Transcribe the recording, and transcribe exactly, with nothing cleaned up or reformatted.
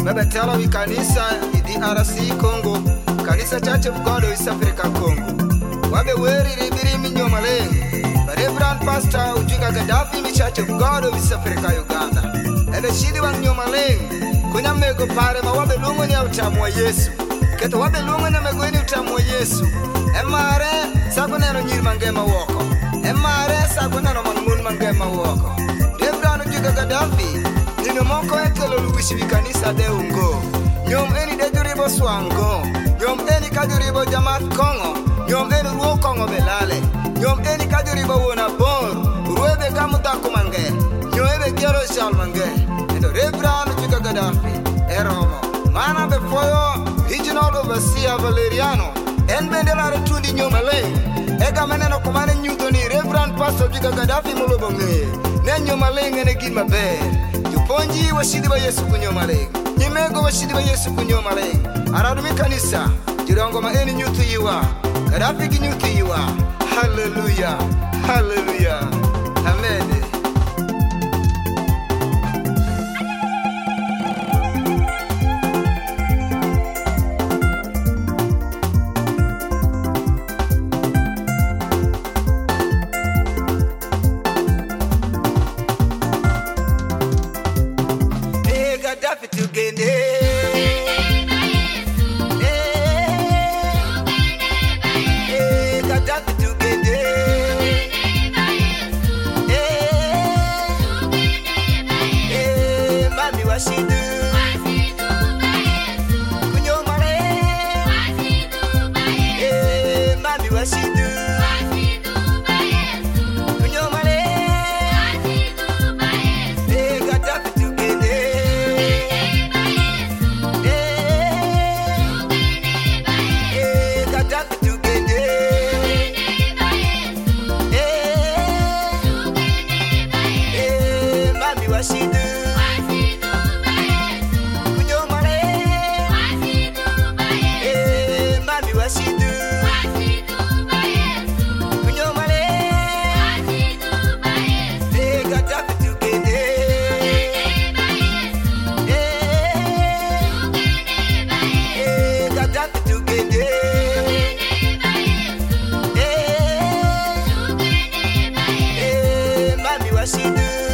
Webetala wi kanisa i D R C Congo, kanisa Church of God East Africa Congo. Wabe weri ribiri minyo maleng, Reverend Pastor Ujunga Gaddafi mi Church of God East Africa Uganda. Ebe shidi wang nyo maleng, kunya mego pare ma wabe lungo ni utamu wa Yesu. Keto wabe lungo na mego ni utamu wa Yesu. Emare sago neno nyiri mangema woko. Emare sago neno manmul mangema woko. Reverend Ujunga Gaddafi nino moko ekelo luwishi wi kanisa de ungo. Nyom eni de juribo swango. Nyom eni kajuribo jamat kongo. Nyom eni ruo kongo belale. Nyom eni kajuribo wona bor. Ruebe kamuta kumange. Nyoebe kiero shal mange. Endo Reverend Ujunga Gaddafi eromo. Mana befoyo regional overseer Valeriano. En bendela retundi nyomale. Ega meneno kumane nyuto ni Reverend Pastor Ujunga Gaddafi mulobo ngeye. Ne nyomale ngene gima be. Ponji washidi ba Yesu kunyomale. Nyimego washidi ba Yesu kunyomale. Aradumi kanisa. Jirongo ma eni nyutu yiwa. Gaddafi ki nyutu yiwa. Hallelujah. Hallelujah. Amen. What she do?